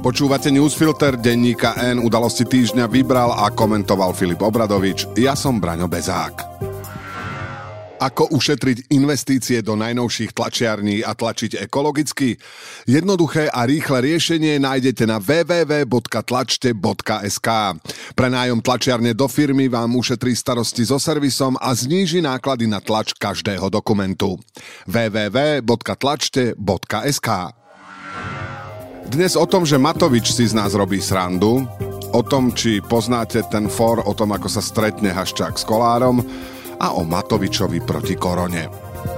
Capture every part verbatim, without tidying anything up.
Počúvate Newsfilter, denníka N, udalosti týždňa vybral a komentoval Filip Obradovič. Ja som Braňo Bezák. Ako ušetriť investície do najnovších tlačiarní a tlačiť ekologicky? Jednoduché a rýchle riešenie nájdete na w w w bodka tlačte bodka es ká. Prenájom tlačiarne do firmy vám ušetrí starosti so servisom a zníži náklady na tlač každého dokumentu. w w w bodka tlačte bodka es ká. Dnes o tom, že Matovič si z nás robí srandu, o tom, či poznáte ten for, o tom, ako sa stretne Haščák s Kolárom a o Matovičovi proti korone.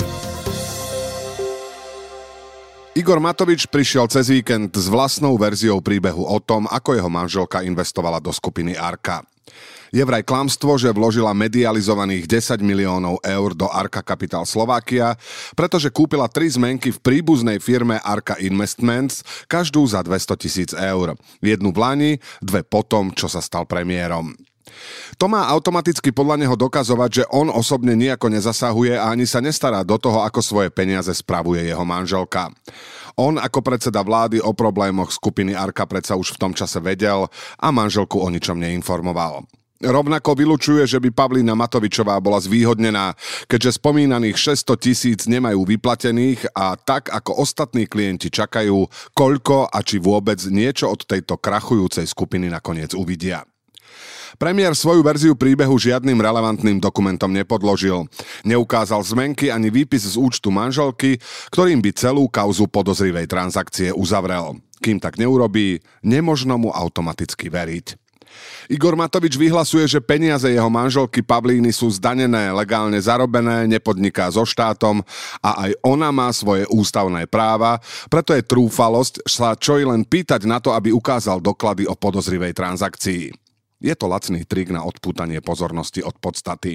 Igor Matovič prišiel cez víkend s vlastnou verziou príbehu o tom, ako jeho manželka investovala do skupiny Arka. Je vraj klamstvo, že vložila medializovaných desať miliónov eur do Arka Capital Slovakia, pretože kúpila tri zmenky v príbuznej firme Arka Investments, každú za dvesto tisíc eur. Jednu v lani, dve potom, čo sa stal premiérom. To má automaticky podľa neho dokazovať, že on osobne nijako nezasahuje a ani sa nestará do toho, ako svoje peniaze spravuje jeho manželka. On ako predseda vlády o problémoch skupiny Arka predsa už v tom čase vedel a manželku o ničom neinformoval. Rovnako vylučuje, že by Pavlína Matovičová bola zvýhodnená, keďže spomínaných šesťsto tisíc nemajú vyplatených a tak ako ostatní klienti čakajú, koľko a či vôbec niečo od tejto krachujúcej skupiny nakoniec uvidia. Premiér svoju verziu príbehu žiadnym relevantným dokumentom nepodložil. Neukázal zmenky ani výpis z účtu manželky, ktorým by celú kauzu podozrivej transakcie uzavrel. Kým tak neurobí, nemožno mu automaticky veriť. Igor Matovič vyhlasuje, že peniaze jeho manželky Pavlíny sú zdanené, legálne zarobené, nepodniká so štátom a aj ona má svoje ústavné práva, preto je trúfalosť sa čo i len pýtať na to, aby ukázal doklady o podozrivej transakcii. Je to lacný trik na odpútanie pozornosti od podstaty.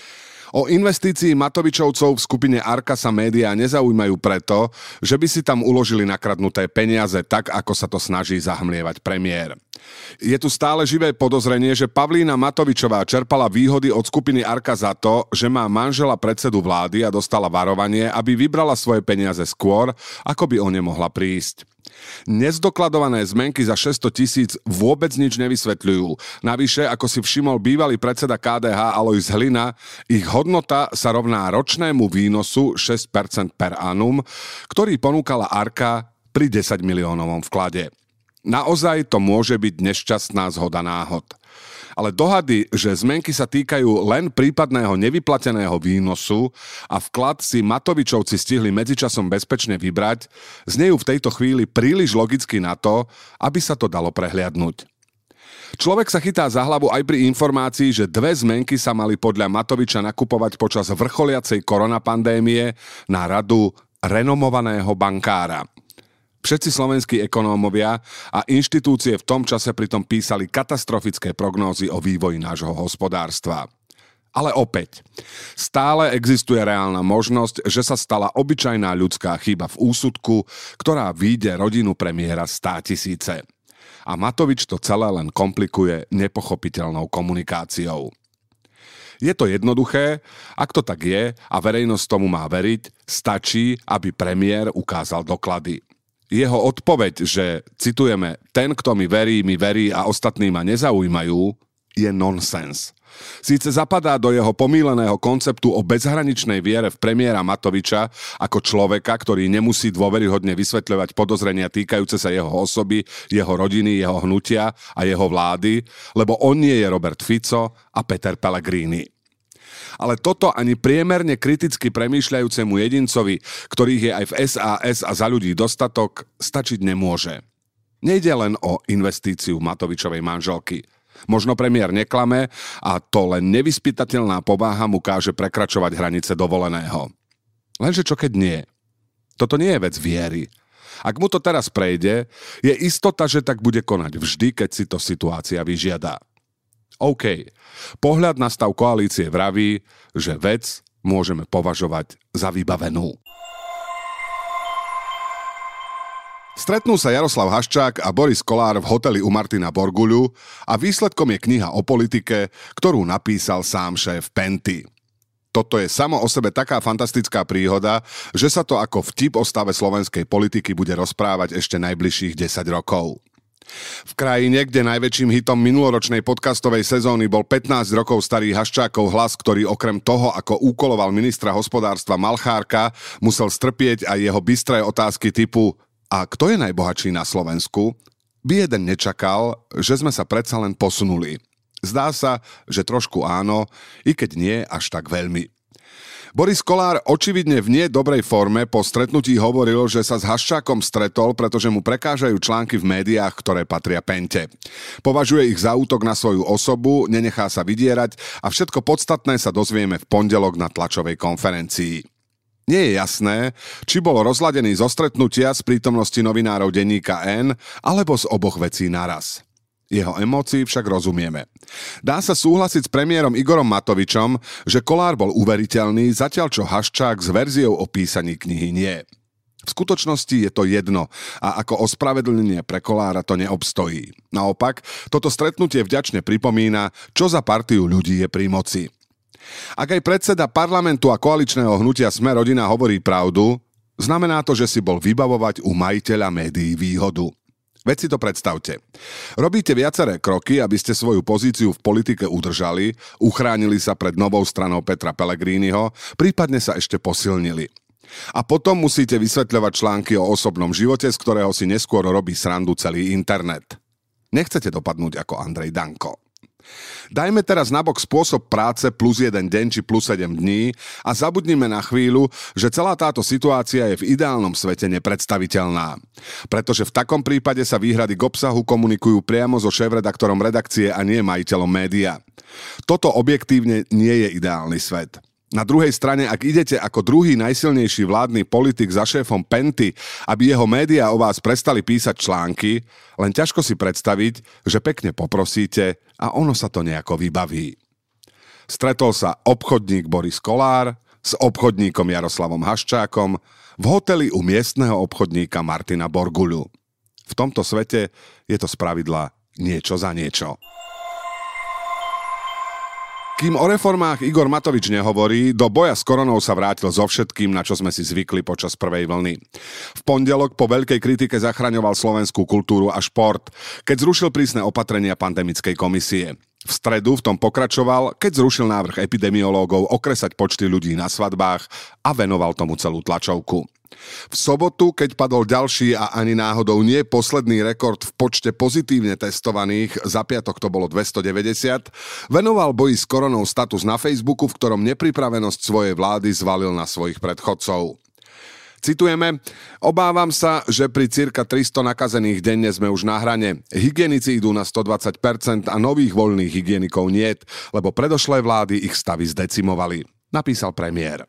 O investícii Matovičovcov v skupine Arka sa médiá nezaujímajú preto, že by si tam uložili nakradnuté peniaze tak, ako sa to snaží zahmlievať premiér. Je tu stále živé podozrenie, že Pavlína Matovičová čerpala výhody od skupiny Arka za to, že má manžela predsedu vlády a dostala varovanie, aby vybrala svoje peniaze skôr, ako by o ne mohla prísť. Nezdokladované zmenky za šesťsto tisíc vôbec nič nevysvetľujú. Navyše, ako si všimol bývalý predseda ká dé há Alojz Hlina, ich hodnota sa rovná ročnému výnosu šesť percent per annum, ktorý ponúkala Arka pri desať miliónovom vklade. Naozaj to môže byť nešťastná zhoda náhod. Ale dohady, že zmenky sa týkajú len prípadného nevyplateného výnosu a vklad si Matovičovci stihli medzičasom bezpečne vybrať, znejú v tejto chvíli príliš logicky na to, aby sa to dalo prehliadnúť. Človek sa chytá za hlavu aj pri informácii, že dve zmenky sa mali podľa Matoviča nakupovať počas vrcholiacej koronapandémie na radu renomovaného bankára. Všetci slovenskí ekonómovia a inštitúcie v tom čase pritom písali katastrofické prognózy o vývoji nášho hospodárstva. Ale opäť, stále existuje reálna možnosť, že sa stala obyčajná ľudská chyba v úsudku, ktorá vyjde rodinu premiéra státisíce. A Matovič to celé len komplikuje nepochopiteľnou komunikáciou. Je to jednoduché, ak to tak je a verejnosť tomu má veriť, stačí, aby premiér ukázal doklady. Jeho odpoveď, že, citujeme, ten, kto mi verí, mi verí a ostatní ma nezaujímajú, je nonsens. Síce zapadá do jeho pomýleného konceptu o bezhraničnej viere v premiéra Matoviča ako človeka, ktorý nemusí dôveryhodne vysvetľovať podozrenia týkajúce sa jeho osoby, jeho rodiny, jeho hnutia a jeho vlády, lebo on nie je Robert Fico a Peter Pellegrini. Ale toto ani priemerne kriticky premýšľajúcemu jedincovi, ktorých je aj v es a es a Za ľudí dostatok, stačiť nemôže. Nejde len o investíciu Matovičovej manželky. Možno premiér neklame a to len nevyspytateľná povaha mu káže prekračovať hranice dovoleného. Lenže čo keď nie? Toto nie je vec viery. Ak mu to teraz prejde, je istota, že tak bude konať vždy, keď si to situácia vyžiada. OK, pohľad na stav koalície vraví, že vec môžeme považovať za vybavenú. Stretnú sa Jaroslav Haščák a Boris Kolár v hoteli u Martina Borguľu a výsledkom je kniha o politike, ktorú napísal sám šéf Penty. Toto je samo o sebe taká fantastická príhoda, že sa to ako vtip o stave slovenskej politiky bude rozprávať ešte najbližších desať rokov. V krajine, kde najväčším hitom minuloročnej podcastovej sezóny bol pätnásť rokov starý Haščákov hlas, ktorý okrem toho, ako úkoloval ministra hospodárstva Malchárka, musel strpieť aj jeho bystré otázky typu a kto je najbohatší na Slovensku, by jeden nečakal, že sme sa predsa len posunuli. Zdá sa, že trošku áno, i keď nie až tak veľmi. Boris Kollár očividne v nie dobrej forme po stretnutí hovoril, že sa s Haščákom stretol, pretože mu prekážajú články v médiách, ktoré patria Pente. Považuje ich za útok na svoju osobu, nenechá sa vydierať a všetko podstatné sa dozvieme v pondelok na tlačovej konferencii. Nie je jasné, či bol rozladený zo stretnutia z prítomnosti novinárov denníka N alebo z oboch vecí naraz. Jeho emócií však rozumieme. Dá sa súhlasiť s premiérom Igorom Matovičom, že Kollár bol uveriteľný, zatiaľ čo Haščák s verziou o písaní knihy nie. V skutočnosti je to jedno a ako ospravedlnenie pre Kollára to neobstojí. Naopak, toto stretnutie vďačne pripomína, čo za partiu ľudí je pri moci. Ak aj predseda parlamentu a koaličného hnutia Sme rodina hovorí pravdu, znamená to, že si bol vybavovať u majiteľa médií výhodu. Veď si to predstavte. Robíte viaceré kroky, aby ste svoju pozíciu v politike udržali, uchránili sa pred novou stranou Petra Pellegriniho, prípadne sa ešte posilnili. A potom musíte vysvetľovať články o osobnom živote, z ktorého si neskôr robí srandu celý internet. Nechcete dopadnúť ako Andrej Danko. Dajme teraz nabok spôsob práce plus jeden deň či plus sedem dní a zabudnime na chvíľu, že celá táto situácia je v ideálnom svete nepredstaviteľná. Pretože v takom prípade sa výhrady k obsahu komunikujú priamo so šéfredaktorom redakcie a nie majiteľom média. Toto objektívne nie je ideálny svet. Na druhej strane, ak idete ako druhý najsilnejší vládny politik za šéfom Penty, aby jeho médiá o vás prestali písať články, len ťažko si predstaviť, že pekne poprosíte a ono sa to nejako vybaví. Stretol sa obchodník Boris Kollár s obchodníkom Jaroslavom Haščákom v hoteli u miestneho obchodníka Martina Borguľu. V tomto svete je to spravidla niečo za niečo. Kým o reformách Igor Matovič nehovorí, do boja s koronou sa vrátil so všetkým, na čo sme si zvykli počas prvej vlny. V pondelok po veľkej kritike zachraňoval slovenskú kultúru a šport, keď zrušil prísne opatrenia pandemickej komisie. V stredu v tom pokračoval, keď zrušil návrh epidemiológov okresať počty ľudí na svadbách a venoval tomu celú tlačovku. V sobotu, keď padol ďalší a ani náhodou nie posledný rekord v počte pozitívne testovaných, za piatok to bolo dvestodeväťdesiat, venoval boji s koronou status na Facebooku, v ktorom nepripravenosť svojej vlády zvalil na svojich predchodcov. Citujeme, obávam sa, že pri cirka tristo nakazených denne sme už na hrane. Hygienici idú na stodvadsať percent a nových voľných hygienikov niet, lebo predošlé vlády ich stavy zdecimovali, napísal premiér.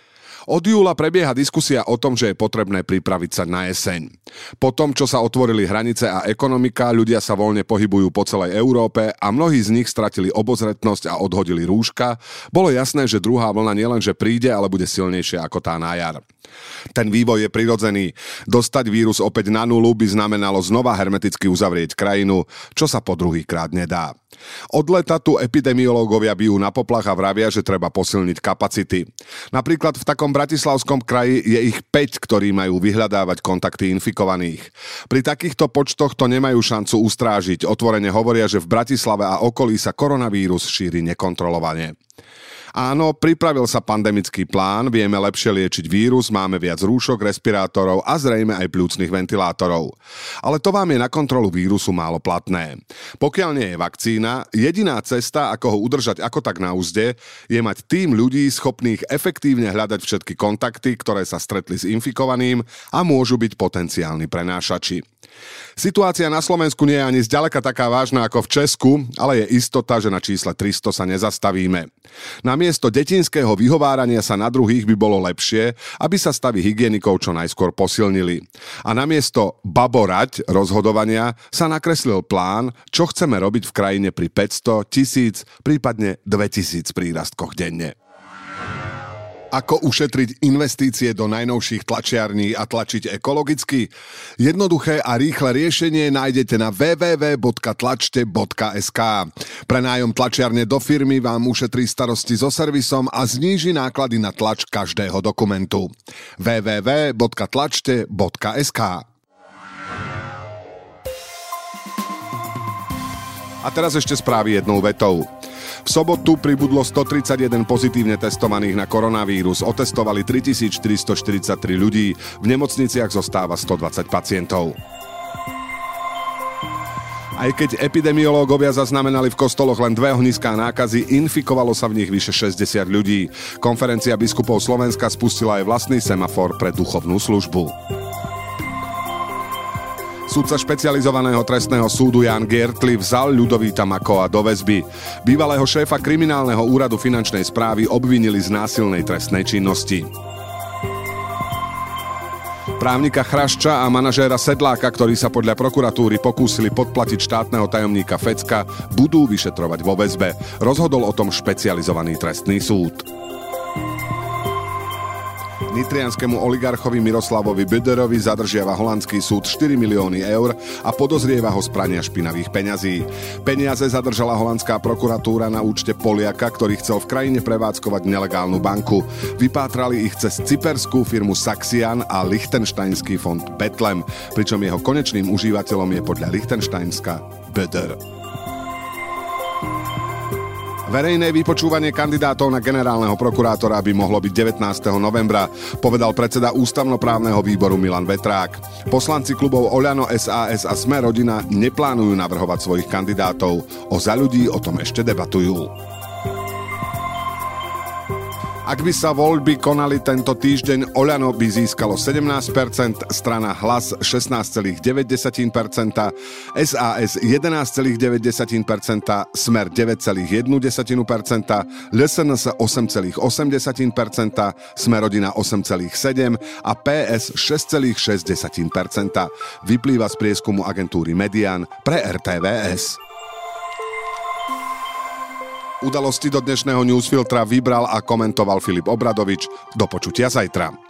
Od júla prebieha diskusia o tom, že je potrebné pripraviť sa na jeseň. Po tom, čo sa otvorili hranice a ekonomika, ľudia sa voľne pohybujú po celej Európe a mnohí z nich stratili obozretnosť a odhodili rúška, bolo jasné, že druhá vlna nielenže príde, ale bude silnejšia ako tá na jar. Ten vývoj je prirodzený. Dostať vírus opäť na nulu by znamenalo znova hermeticky uzavrieť krajinu, čo sa po druhýkrát nedá. Od leta tu epidemiológovia bijú na poplach a vravia, že treba posilniť kapacity. Napríklad v takom bratislavskom kraji je ich päť, ktorí majú vyhľadávať kontakty infikovaných. Pri takýchto počtoch to nemajú šancu ustrážiť. Otvorene hovoria, že v Bratislave a okolí sa koronavírus šíri nekontrolovane. Áno, pripravil sa pandemický plán, vieme lepšie liečiť vírus, máme viac rúšok, respirátorov a zrejme aj pľúcnych ventilátorov. Ale to vám je na kontrolu vírusu málo platné. Pokiaľ nie je vakcína, jediná cesta, ako ho udržať ako tak na úzde, je mať tým ľudí schopných efektívne hľadať všetky kontakty, ktoré sa stretli s infikovaným a môžu byť potenciálni prenášači. Situácia na Slovensku nie je ani zďaleka taká vážna ako v Česku, ale je istota, že na čísle tristo sa nezastavíme. Namiesto detinského vyhovárania sa na druhých by bolo lepšie, aby sa stavy hygienikov čo najskôr posilnili. A namiesto baborať rozhodovania sa nakreslil plán, čo chceme robiť v krajine pri päťsto, tisíc, prípadne dvetisíc prírastkoch denne. Ako ušetriť investície do najnovších tlačiarní a tlačiť ekologicky? Jednoduché a rýchle riešenie nájdete na w w w bodka tlačte bodka es ká. Prenájom tlačiarne do firmy vám ušetrí starosti so servisom a zníži náklady na tlač každého dokumentu. w w w bodka tlačte bodka es ká. A teraz ešte správy jednou vetou. V sobotu pribudlo stotridsaťjeden pozitívne testovaných na koronavírus. Otestovali tritisícštyristoštyridsaťtri ľudí. V nemocniciach zostáva stodvadsať pacientov. Aj keď epidemiológovia zaznamenali v kostoloch len dve ohniská nákazy, infikovalo sa v nich vyše šesťdesiat ľudí. Konferencia biskupov Slovenska spustila aj vlastný semafor pre duchovnú službu. Sudca špecializovaného trestného súdu Jan Giertli vzal Ľudovíta Makoa do väzby. Bývalého šéfa kriminálneho úradu finančnej správy obvinili z násilnej trestnej činnosti. Právnika Chrašča a manažéra Sedláka, ktorí sa podľa prokuratúry pokúsili podplatiť štátneho tajomníka Fecka, budú vyšetrovať vo väzbe. Rozhodol o tom špecializovaný trestný súd. Nitrianskému oligarchovi Miroslavovi Böderovi zadržiava holandský súd štyri milióny eur a podozrieva ho z prania špinavých peňazí. Peniaze zadržala holandská prokuratúra na účte Poliaka, ktorý chcel v krajine prevádzkovať nelegálnu banku. Vypátrali ich cez cyperskú firmu Saxian a lichtenštajnský fond Betlem, pričom jeho konečným užívateľom je podľa Lichtenštajnska Böder. Verejné vypočúvanie kandidátov na generálneho prokurátora by mohlo byť devätnásteho novembra, povedal predseda ústavnoprávneho výboru Milan Vetrák. Poslanci klubov Oľano, es a es a Sme rodina neplánujú navrhovať svojich kandidátov. O Za ľudí o tom ešte debatujú. Ak by sa voľby konali tento týždeň, Oľano by získalo sedemnásť percent, strana Hlas šestnásť celá deväť percent, es a es jedenásť celá deväť percent, Smer deväť celá jedna percent, el es en es osem celá osem percent, Smerodina osem celá sedem a pé es šesť celá šesť percent. Vyplýva z prieskumu agentúry Median pre er té vé es. Udalosti do dnešného newsfiltra vybral a komentoval Filip Obradovič. Do počutia zajtra.